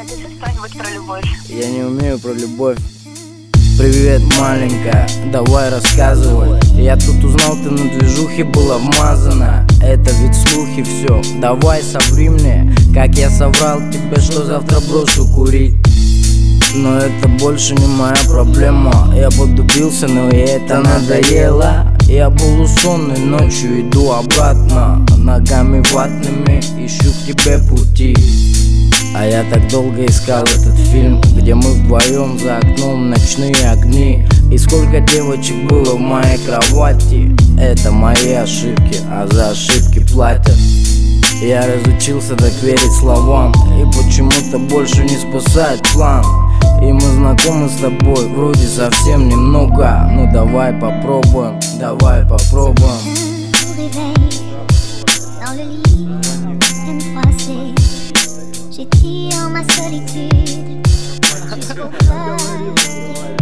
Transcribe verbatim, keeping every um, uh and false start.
Напиши что-нибудь про любовь. Я не умею про любовь. Привет, маленькая, давай рассказывай. Я тут узнал, ты на движухе была вмазана. Это ведь слухи все, давай соври мне, как я соврал тебе, что завтра брошу курить. Но это больше не моя проблема. Я подубился, но и это надоело. Я был сонный, ночью иду обратно, ногами ватными ищу к тебе пути. А я так долго искал этот фильм, где мы вдвоем за окном ночные огни. И сколько девочек было в моей кровати. Это мои ошибки, а за ошибки платят. Я разучился так верить словам, и почему-то больше не спасает план. И мы знакомы с тобой, вроде совсем немного. Ну давай попробуем, давай попробуем. J'étire ma solitude jusqu'au cœur.